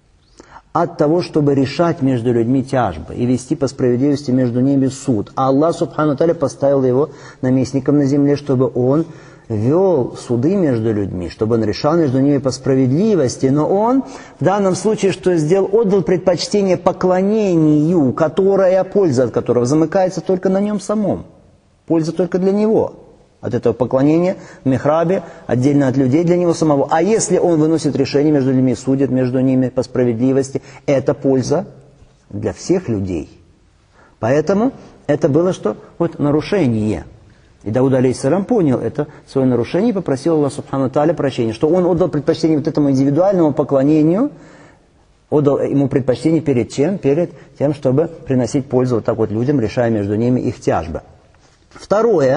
От того, чтобы решать между людьми тяжбы и вести по справедливости между ними суд. А Аллах субхану ва тааля поставил его наместником на земле, чтобы он вел суды между людьми, чтобы он решал между ними по справедливости. Но он в данном случае что сделал? Отдал предпочтение поклонению, польза от которого замыкается только на нем самом. Польза только для него. От этого поклонения в михрабе, отдельно от людей для него самого. А если он выносит решение между людьми, судит между ними по справедливости, это польза для всех людей. Поэтому это было что? Вот нарушение. И Дауд, алейхиссалям, понял это свое нарушение и попросил Аллаха субхану ва тааля прощения. Что он отдал предпочтение вот этому индивидуальному поклонению, отдал ему предпочтение перед чем? Перед тем, чтобы приносить пользу вот так вот людям, решая между ними их тяжбы. Второе.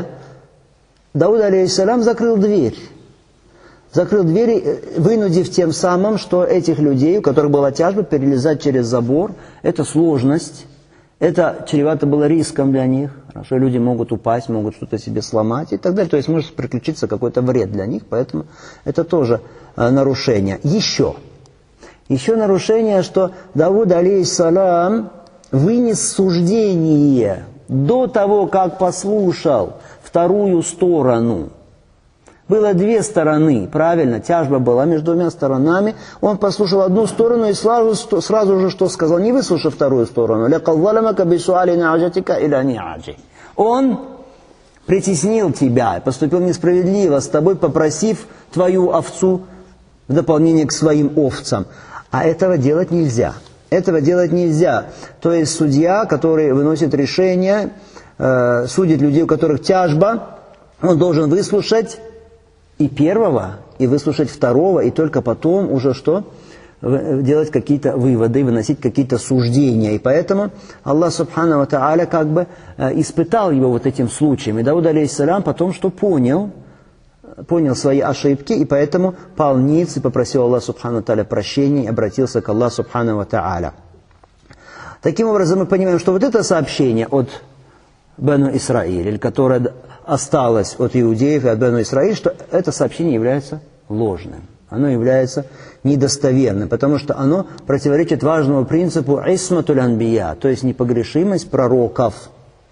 Дауд, алейхиссалям, закрыл дверь. Закрыл двери, вынудив тем самым, что этих людей, у которых была тяжба, перелезать через забор, это сложность, это чревато было риском для них. Хорошо, люди могут упасть, могут что-то себе сломать и так далее. То есть может приключиться какой-то вред для них, поэтому это тоже нарушение. Еще нарушение, что Дауд, алейхиссалям, вынес суждение до того, как послушал вторую сторону. Было две стороны, правильно, тяжба была между двумя сторонами. Он послушал одну сторону и сразу же что сказал, не выслушав вторую сторону. Он притеснил тебя, поступил несправедливо с тобой, попросив твою овцу в дополнение к своим овцам. А этого делать нельзя. Этого делать нельзя. То есть судья, который выносит решение, судит людей, у которых тяжба, он должен выслушать и первого, и выслушать второго, и только потом уже что? Делать какие-то выводы, выносить какие-то суждения. И поэтому Аллах субхану ва тааля как бы испытал его вот этим случаем. И Дауд, алейхиссалям, потом что понял свои ошибки, и поэтому пал ниц и попросил Аллаха субхану ва тааля прощения, и обратился к Аллаху субхану ва тааля. Таким образом, мы понимаем, что вот это сообщение от Бену Исраиль, которое осталось от иудеев и от Бену Исраиль, что это сообщение является ложным. Оно является недостоверным, потому что оно противоречит важному принципу исматуль анбия, то есть непогрешимость пророков.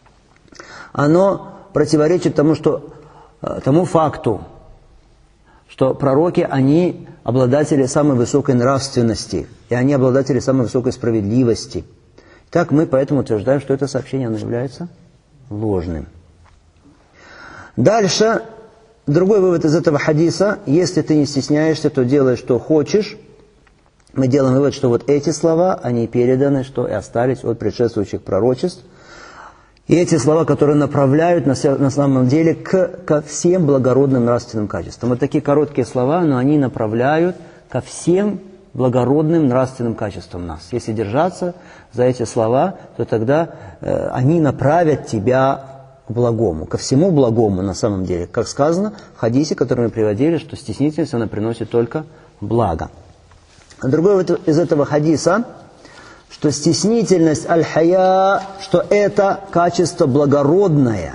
Оно противоречит тому факту, что пророки, они обладатели самой высокой нравственности, и они обладатели самой высокой справедливости. Так мы поэтому утверждаем, что это сообщение оно является ложным. Дальше, другой вывод из этого хадиса: если ты не стесняешься, то делай, что хочешь. Мы делаем вывод, что вот эти слова, они переданы, что и остались от предшествующих пророчеств. И эти слова, которые направляют на самом деле ко всем благородным нравственным качествам. Вот такие короткие слова, но они направляют ко всем благородным нравственным качествам нас. Если держаться за эти слова, то тогда они направят тебя к благому, ко всему благому на самом деле. Как сказано в хадисе, который мы приводили, что стеснительность, она приносит только благо. А другой из этого хадиса, что стеснительность аль-хая, что это качество благородное.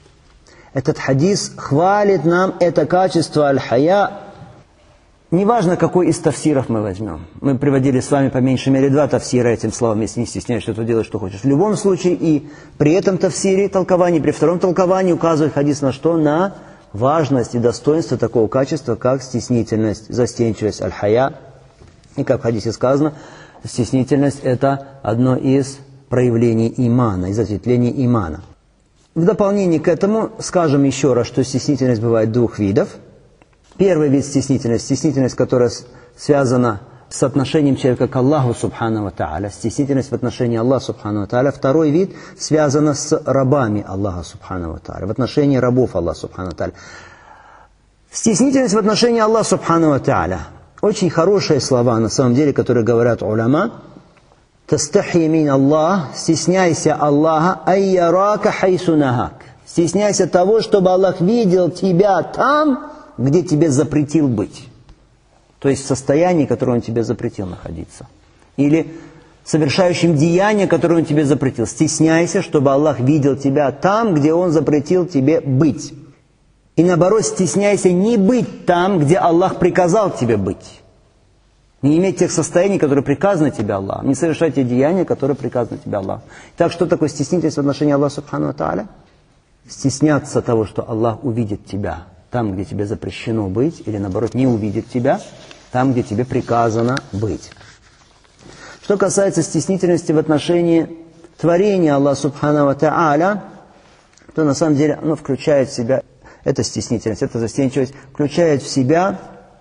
Этот хадис хвалит нам это качество аль-хая. Неважно, какой из тафсиров мы возьмем. Мы приводили с вами по меньшей мере 2 тафсира этим словом: если не стесняешься, то делай, что хочешь. В любом случае, и при этом тафсире толковании, при втором толковании указывает хадис на что? На важность и достоинство такого качества, как стеснительность, застенчивость, аль-хая. И как в хадисе сказано, стеснительность – это одно из проявлений имана, из ответвлений имана. В дополнение к этому скажем еще раз, что стеснительность бывает 2 видов. Первый вид стеснительность, которая связана с отношением человека к Аллаху Субхану ва Тааля, стеснительность в отношении Аллаха Субхану ва Тааля. Второй вид связан с рабами Аллаха Субхану ва Тааля, в отношении рабов Аллаха Субхану ва Тааля. Стеснительность в отношении Аллаха Субхану ва Тааля. Очень хорошие слова, на самом деле, которые говорят уляма. «Тастахи мин Аллах», стесняйся Аллаха, «айярака хайсу нахак». Стесняйся того, чтобы Аллах видел тебя там, где тебе запретил быть. То есть в состоянии, которое Он тебе запретил находиться. Или совершающим деяние, которое Он тебе запретил. Стесняйся, чтобы Аллах видел тебя там, где Он запретил тебе быть. И наоборот, стесняйся не быть там, где Аллах приказал тебе быть. Не иметь тех состояний, которые приказаны тебе Аллах. Не совершать те деяния, которые приказаны тебе Аллах. Так, что такое стеснительность в отношении Аллаха Субхану ва Тааля? Стесняться того, что Аллах увидит тебя там, где тебе запрещено быть, или наоборот, не увидит тебя там, где тебе приказано быть. Что касается стеснительности в отношении творения Аллаха Субхану ва Тааля, то на самом деле оно включает в себя, эта стеснительность, эта застенчивость, включает в себя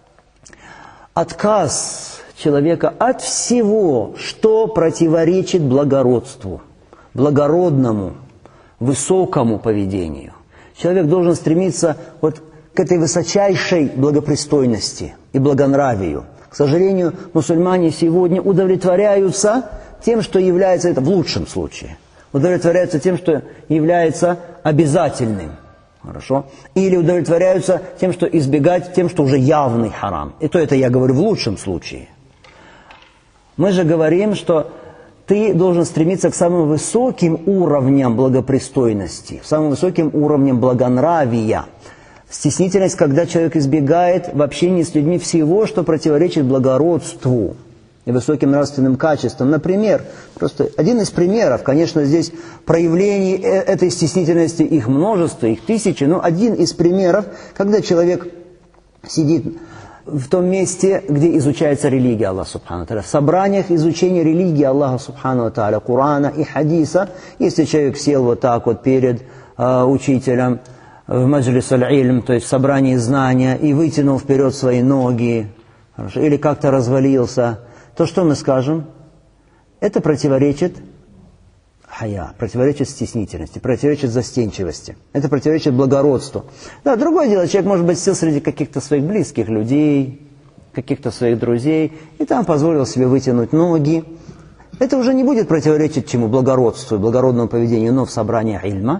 отказ человека от всего, что противоречит благородству, благородному, высокому поведению. Человек должен стремиться вот к этой высочайшей благопристойности и благонравию. К сожалению, мусульмане сегодня удовлетворяются тем, что является, это в лучшем случае, удовлетворяются тем, что является обязательным. Хорошо? Или удовлетворяются тем, что избегать тем, что уже явный харам. И то это я говорю в лучшем случае. Мы же говорим, что ты должен стремиться к самым высоким уровням благопристойности, к самым высоким уровням благонравия. Стеснительность, когда человек избегает в общении с людьми всего, что противоречит благородству и высоким нравственным качествам. Например, просто один из примеров, конечно, здесь проявлений этой стеснительности, их множество, их тысячи, но один из примеров, когда человек сидит в том месте, где изучается религия Аллаха Субхану ва Тааля, в собраниях изучения религии Аллаха Субхану ва Тааля, Корана и Хадиса, если человек сел вот так вот перед учителем в маджлис аль-ильм, то есть в собрании знания, и вытянул вперед свои ноги, хорошо, или как-то развалился, то что мы скажем? Это противоречит хая, противоречит стеснительности, противоречит застенчивости. Это противоречит благородству. Да, другое дело, человек, может быть, сел среди каких-то своих близких людей, каких-то своих друзей, и там позволил себе вытянуть ноги. Это уже не будет противоречить чему? Благородству, благородному поведению, но в собрании ильма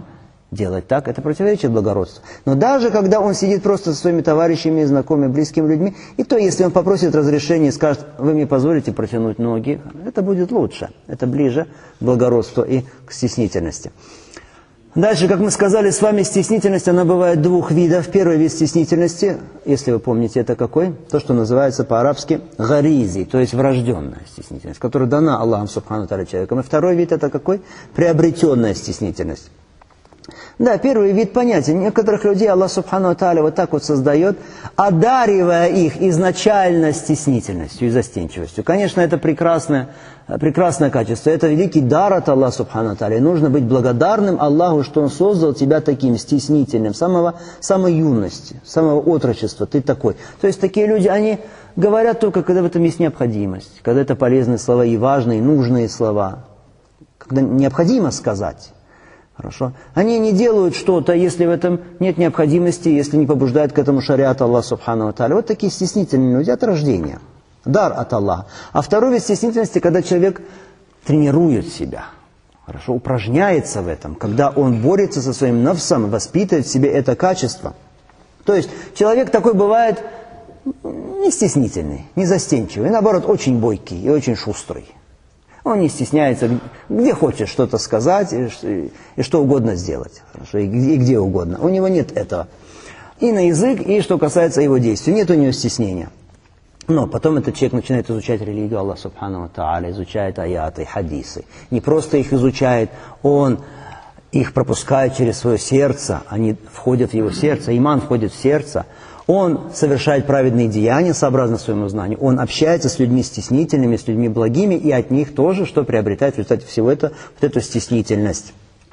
делать так, это противоречит благородству. Но даже когда он сидит просто со своими товарищами, знакомыми, близкими людьми, и то, если он попросит разрешения и скажет, вы мне позволите протянуть ноги, это будет лучше, это ближе к благородству и к стеснительности. Дальше, как мы сказали с вами, стеснительность, она бывает двух видов. Первый вид стеснительности, если вы помните, это какой? То, что называется по-арабски гаризи, то есть врожденная стеснительность, которая дана Аллахом Субхану ва Тааля человеком. И второй вид это какой? Приобретенная стеснительность. Да, первый вид понятен. Некоторых людей Аллах Субхану ва Тааля вот так вот создает, одаривая их изначально стеснительностью и застенчивостью. Конечно, это прекрасное качество. Это великий дар от Аллаха Субхану ва Тааля. И нужно быть благодарным Аллаху, что Он создал тебя таким стеснительным, самой юности, самого отрочества. Ты такой. То есть такие люди, они говорят только, когда в этом есть необходимость, когда это полезные слова и важные, и нужные слова, когда необходимо сказать. Хорошо. Они не делают что-то, если в этом нет необходимости, если не побуждает к этому шариат Аллах Субхану ва Тааля. Вот такие стеснительные люди от рождения. Дар от Аллаха. А второй вид стеснительности, когда человек тренирует себя, хорошо, упражняется в этом, когда он борется со своим нафсом, воспитывает в себе это качество. То есть человек такой бывает не стеснительный, не застенчивый, наоборот, очень бойкий и очень шустрый. Он не стесняется, где хочет что-то сказать и что угодно сделать. Хорошо, и где угодно. У него нет этого. И на язык, и что касается его действий. Нет у него стеснения. Но потом этот человек начинает изучать религию Аллаха Субхану ва Тааля, изучает аяты, хадисы. Не просто их изучает, он их пропускает через свое сердце, они входят в его сердце, иман входит в сердце. Он совершает праведные деяния сообразно своему знанию. Он общается с людьми стеснительными, с людьми благими, и от них тоже, что приобретает в результате всего этого, вот эту стеснительность.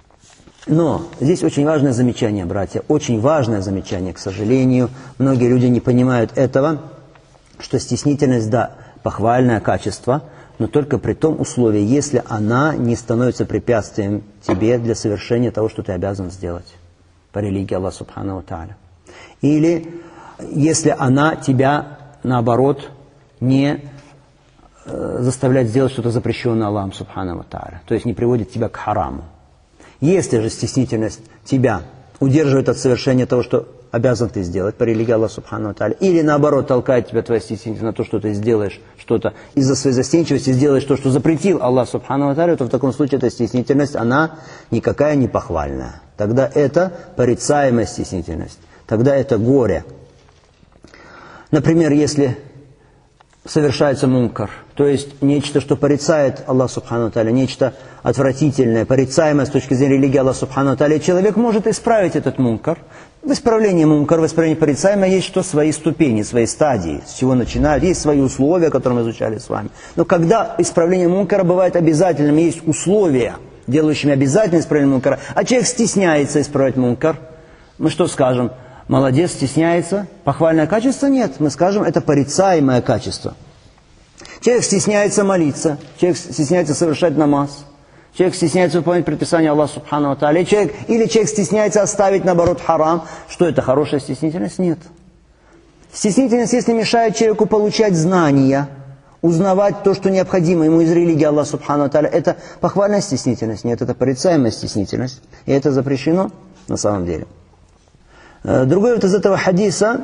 Но здесь очень важное замечание, братья, очень важное замечание, к сожалению. Многие люди не понимают этого, что стеснительность, да, похвальное качество, но только при том условии, если она не становится препятствием тебе для совершения того, что ты обязан сделать по религии Аллаха Субхану ва Тааля. Или если она тебя, наоборот, не заставляет сделать что-то запрещенное Аллахом Субхану ва Тааля, то есть не приводит тебя к хараму. Если же стеснительность тебя удерживает от совершения того, что обязан ты сделать по религии Аллаха Субхану ва Тааля, или наоборот толкает тебя твоя стеснительность на то, что ты сделаешь что-то из-за своей застенчивости, сделаешь то, что запретил Аллах Субхану ва Тааля, то в таком случае эта стеснительность, она никакая не похвальная. Тогда это порицаемая стеснительность, тогда это горе. Например, если совершается мункар, то есть нечто, что порицает Аллах Субхану ва Тааля, нечто отвратительное, порицаемое с точки зрения религии Аллаха Субхану ва Тааля, человек может исправить этот мункар. В исправлении мункар, в исправлении порицаемого есть что свои ступени, свои стадии, с чего начинают, есть свои условия, которые мы изучали с вами. Но когда исправление мункара бывает обязательным, есть условия, делающими обязательно исправление мункара, а человек стесняется исправить мункар, мы что скажем? Молодец, стесняется. Похвальное качество? Нет. Мы скажем, это порицаемое качество. Человек стесняется молиться. Человек стесняется совершать намаз. Человек стесняется выполнять предписание Аллаха Субхану ва Тааля. Или человек стесняется оставить, наоборот, харам. Что это, хорошая стеснительность? Нет. Стеснительность, если мешает человеку получать знания, узнавать то, что необходимо ему из религии Аллаха Субхану ва Тааля, это похвальная стеснительность. Нет, это порицаемая стеснительность. И это запрещено на самом деле. Другой вот из этого хадиса,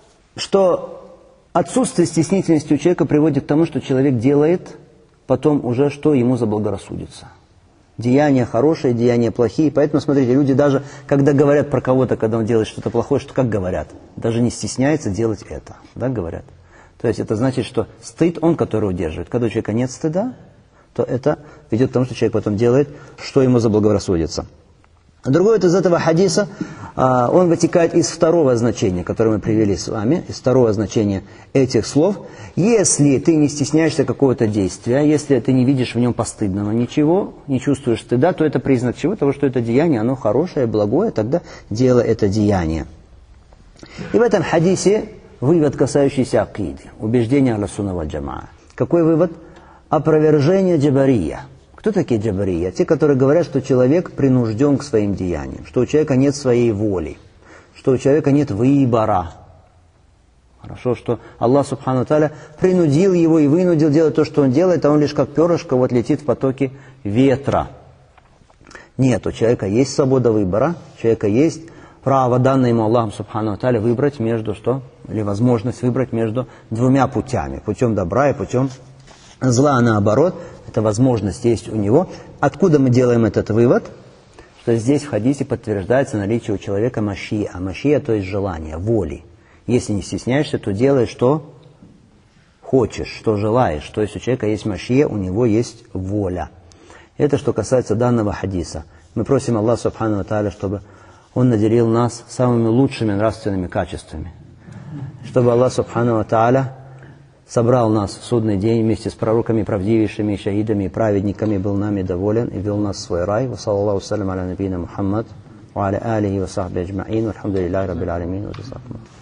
что отсутствие стеснительности у человека приводит к тому, что человек делает потом уже, что ему заблагорассудится. Деяния хорошие, деяния плохие. Поэтому, смотрите, люди даже, когда говорят про кого-то, когда он делает что-то плохое, что как говорят? Даже не стесняется делать это. Да, говорят? То есть это значит, что стыд он, который удерживает. Когда у человека нет стыда, то это ведет к тому, что человек потом делает, что ему заблагорассудится. Другой из этого хадиса, он вытекает из второго значения, которое мы привели с вами, из второго значения этих слов. Если ты не стесняешься какого-то действия, если ты не видишь в нем постыдного ничего, не чувствуешь стыда, то это признак чего? Того, что это деяние, оно хорошее, благое, тогда делай это деяние. И в этом хадисе вывод, касающийся акиды, убеждения ахлю сунна валь джамаа. Какой вывод? Опровержение джабария. Кто такие джабария? Те, которые говорят, что человек принужден к своим деяниям, что у человека нет своей воли, что у человека нет выбора. Хорошо, что Аллах Субхану ва Тааля принудил его и вынудил делать то, что он делает, а он лишь как перышко вот летит в потоке ветра. Нет, у человека есть свобода выбора, у человека есть право, данное ему Аллахом Субхану ва Тааля, выбрать между что? Или возможность выбрать между двумя путями. Путем добра и путем зла, наоборот. Эта возможность есть у него. Откуда мы делаем этот вывод? Что здесь в хадисе подтверждается наличие у человека машия. Машия, то есть желание, воли. Если не стесняешься, то делай, что хочешь, что желаешь. То есть у человека есть машия, у него есть воля. Это что касается данного хадиса. Мы просим Аллаха Субхану ва Тааля, чтобы Он наделил нас самыми лучшими нравственными качествами. Чтобы Аллах Субхану ва Тааля собрал нас в судный день вместе с пророками, правдивейшими, шахидами и праведниками, был нами доволен и вел нас в свой рай. Ва саллаллаху салям аля набийна Мухаммад, ва аля алихи ва сахби аджмаин, вальхамдулиллахи раббил алямин, ва джазакум.